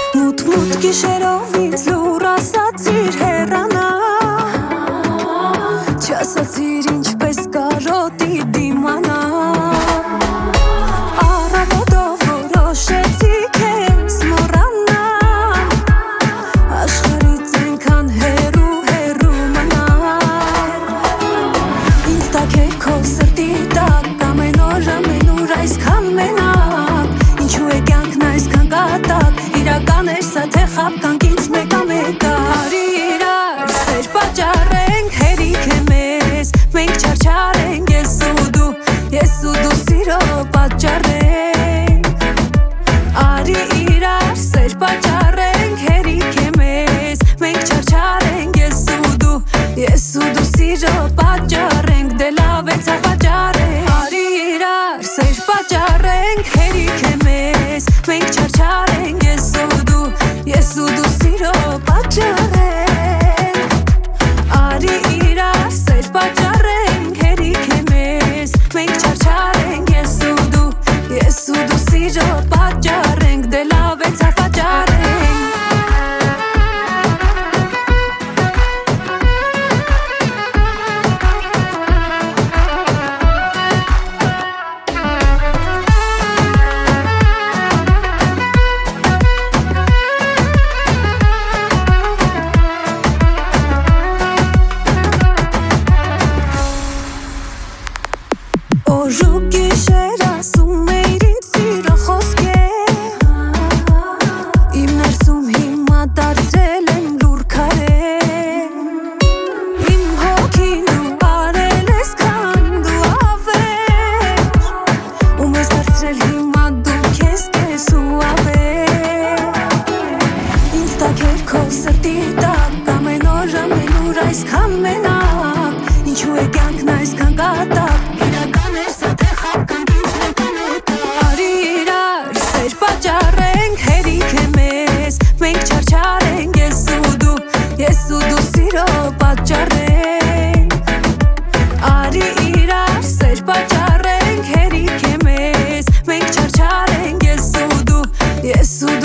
Մութ գիշերով ինձ լուր ասացիր հեռանա Չասացիր ինչպես կարոտի դիմանա Առավոտով որոշեցի քեզ մոռանա Աշխարհից այնքան հեռու մնալ Ինձ տակ է քո սրտի տակ ամեն օր այսքան մենակ Ինչու է կյանքն այսքան կատակ Իրական էր սա թե խապ կանք ինձ մեկա Արի իրար սեր պատճառենք հերիք է մեզ Մենք չարչարենք ես ու դու սիրո պատճառենք Արի իրար սեր պատճառենք հերիք է մեզ Մենք չարչարենք ես ու դու սիրո պատճառենք Դե լավ է ցա պատճառենք Արի իրար սեր պատճառենք հերիք է մեզ Մենք չարչարենք ես ու դու սիրո պատճառենք Արի իրար սեր պատճառենք հերիք է մեզ Մենք չարչարենք ես ու դու սիրո պատճառենք Դե լավ է ցա պատճառենք Օր ու գիշեր ասում էիր ինձ սիրո խոսքեր Իմ ներսում հիմա դարձրել եմ լուր քարեր Իմ հոգին ու արել ես քան դու ավեր Ու մեզ դարձրել հիմա դու քեզ ու ավեր Ինձ տակ էր քո սրտի տակ ամեն օր այսքան մենակ Ինչու է կյանքն այսքան կատակ Պատճառենք հերիք է մեզ Մենք չարչարենք ես ու դու սիրո պատճառենք Արի իրար սեր պատճառենք հերիք է մեզ Մենք չարչարենք ես ու